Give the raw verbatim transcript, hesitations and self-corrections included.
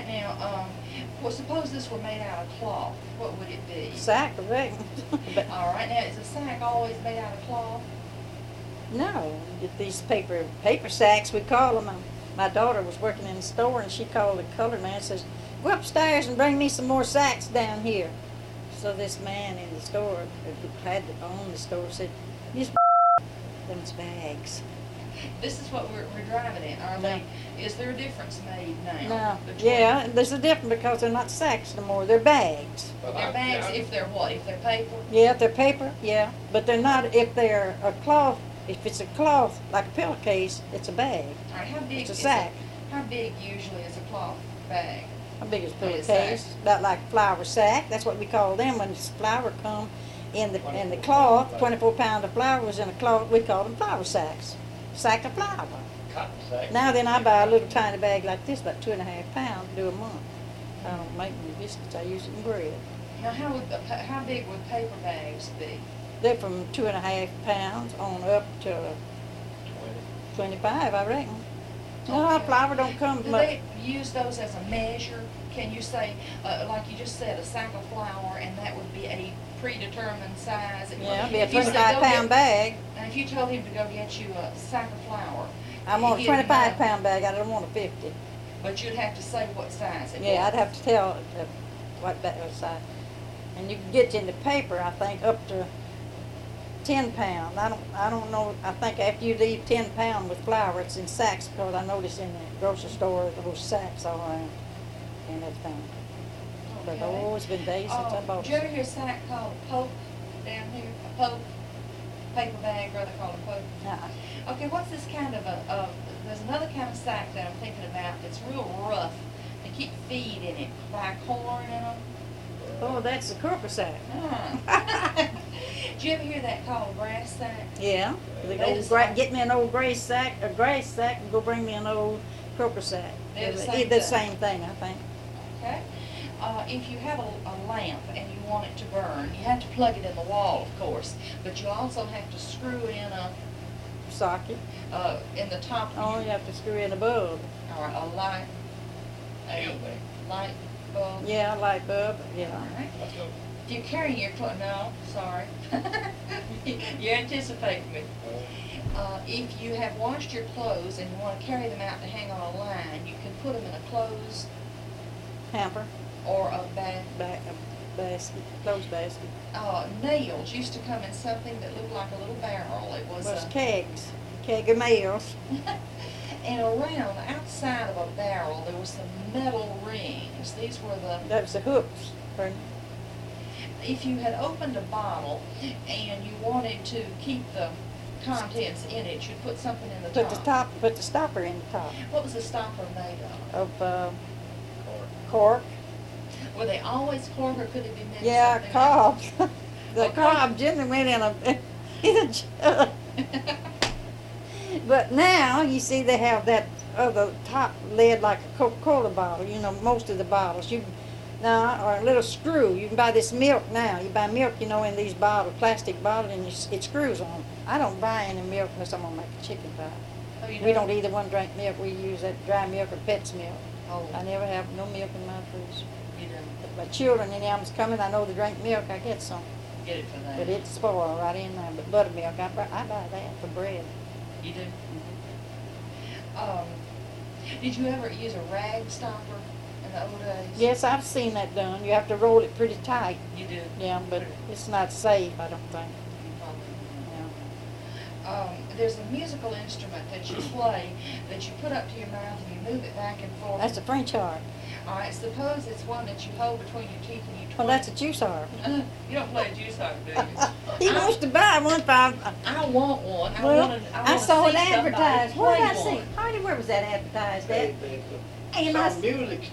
right, now, um, well, suppose this were made out of cloth, what would it be? Sack, correct. But All right, now, is a sack always made out of cloth? no, get these paper paper sacks, we call them. Um, My daughter was working in the store, and she called the colored man and says, "Go upstairs and bring me some more sacks down here." So this man in the store, who had to own the store, said, "These them's bags." This is what we're, we're driving at, are No. they? Is there a difference made now? No, between- yeah, there's a difference because they're not sacks no more, they're bags. They're bags if they're what, if they're paper? Yeah, if they're paper, yeah, but they're not, if they're a cloth, if it's a cloth, like a pillowcase, it's a bag. All right, how big It's a is sack. How big usually is a cloth bag? How big is a Like a pillowcase? sack. About like a flour sack, that's what we call them when this flour come in the, in the cloth, twenty-four pound of flour was in a cloth, we call them flour sacks. Sack of flour. Cotton sack. Now then I buy a little tiny bag like this, about two and a half pounds, do a month. I don't make any biscuits, I use it in bread. Now, how would, a pa- how big would paper bags be? They're from two and a half pounds on up to twenty-five, I reckon. No, Okay. flour don't come Do much. they use those as a measure? Can you say, uh, like you just said, a sack of flour, and that would be a predetermined size? Yeah, it'd be a If you said, twenty-five "Go pound get-" bag. And if you told him to go get you a sack of flour. I want a he'd twenty-five know, pound bag, I don't want a fifty. But you'd have to say what size it was. Yeah, I'd have to tell uh, what that was size. And you can get into paper, I think, up to ten pound. I don't, I don't know, I think after you leave ten pound with flour, it's in sacks, because I noticed in the grocery store, those sacks all around and everything. But Okay. oh, it's been days since I Oh, bought did you ever it. hear a sack called a poke down here? A poke? Paper bag, rather called a poke? Uh-uh. Okay, what's this kind of a, uh, there's another kind of sack that I'm thinking about that's real rough. They keep feed in it, buy corn in them. Oh, that's the croaker sack. Huh. Did you ever hear that called a grass sack? Yeah, the They old just gra- like- get me an old gray sack, a grass sack, and go bring me an old croaker sack. They're the They're same the thing. same thing, I think. Okay. Uh, if you have a, a lamp and you want it to burn, you have to plug it in the wall, of course, but you also have to screw in a, Socket. uh, in the top. Oh, you have to screw in a bulb. Or a light, a light bulb. Yeah, a light bulb, yeah. All right. Let's go. If you're carrying your clothes, no, sorry. You're anticipating me. Uh, if you have washed your clothes and you want to carry them out to hang on a line, you can put them in a clothes Hamper, or a bag. ba- a basket, clothes basket. Uh, nails used to come in something that looked like a little barrel. It was, Was uh, kegs, keg of nails. and around, outside of a barrel, there was some metal rings. These were the, That was the hooks. for- if you had opened a bottle and you wanted to keep the contents in it, you'd put something in the Put top. the top, put the stopper in the top What was the stopper made of? of uh, Corn. cork. Were they always cork, or could it be made of Yeah, something cob. The Okay. cob generally went in a, in a jug. else? But now, you see, they have that other top lid like a Coca-Cola bottle, you know, most of the bottles. You now, or a little screw. You can buy this milk now. You buy milk, you know, in these bottles, plastic bottles, and you, s- it screws on. I don't buy any milk unless I'm gonna make a chicken pie. Oh, you We don't either one drink milk. We use that dry milk or Pet's milk. Oh, I never have no milk in my fridge. you don't If my children, any of them's coming, I know they drink milk, I get some. get it for that. But it's spoiled right in there. But buttermilk, I, buy- I buy that for bread. You do? Um, did you ever use a rag stopper in the old days? Yes, I've seen that done. You have to roll it pretty tight. You do? Yeah, but it's not safe, I don't think. You probably Yeah. don't. Um, there's a musical instrument that you play that you put up to your mouth and you move it back and forth. That's a French harp. All right, suppose it's one that you hold between your teeth and you twirl. Well, that's a juice harp. You don't play a juice harp, do you? He I- wants to buy one for, I, I want one. I well, wanna, I I wanna saw it see somebody advertised. Where play did I see? one. Hardy, where was that advertised at? They- they- Hey, Some my, music